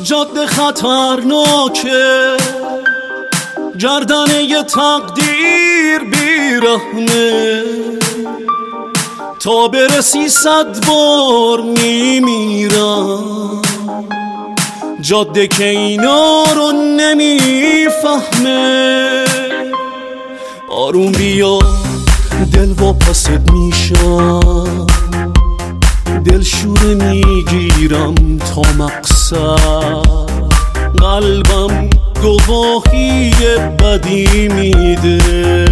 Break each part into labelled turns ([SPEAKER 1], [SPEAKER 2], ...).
[SPEAKER 1] جاده خطرناکه، گردنه تقدیر بیرحمه، تا برسی 100 بار میمیرم. جاده که اینا رو نمیفهمه، آروم بیا دل واپست میشم، دلشوره میگیرم تا مقصد، قلبم گواهی بدی میده،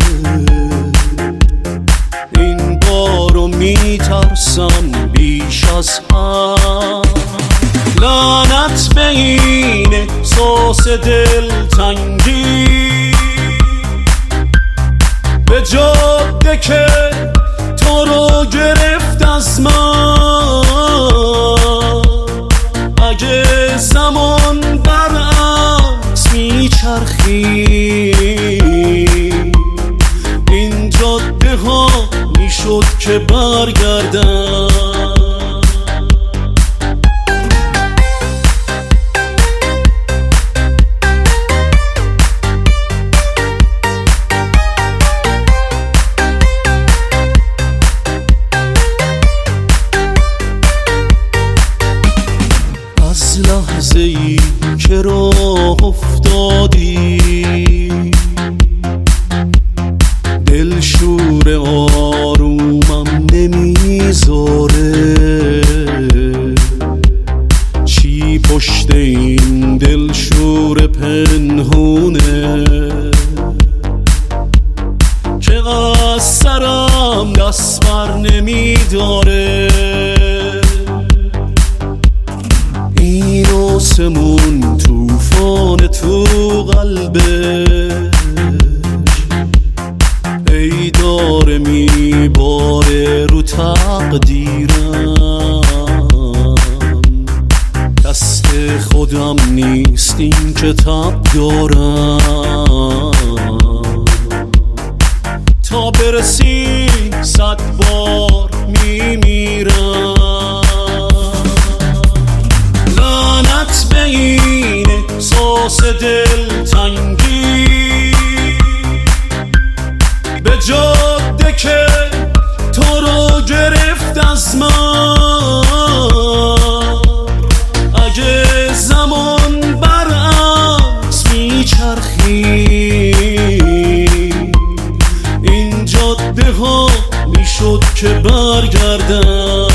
[SPEAKER 1] این بارو میترسم بیش از هم. لعنت به این احساس دلتنگی، به جاده که تو رو گرفت از من. اگه زمان برعکس میچرخی، این جاده ها میشد که برگردم. لحظه ای که راه افتادی، دلشور آرومم نمیذاره، چی پشت این دلشور پنهونه، که از سرم دست بر نمیداره. این آسمون توفان تو قلبش، ای داره میباره رو تقدیرم. دست خودم نیست این کتاب دارم، تا برسی 100 بار میمیرم. به این احساس دلتنگی، به جاده که تو رو گرفت از من. اگه زمان برعکس میچرخی، این جاده ها میشد که برگردم.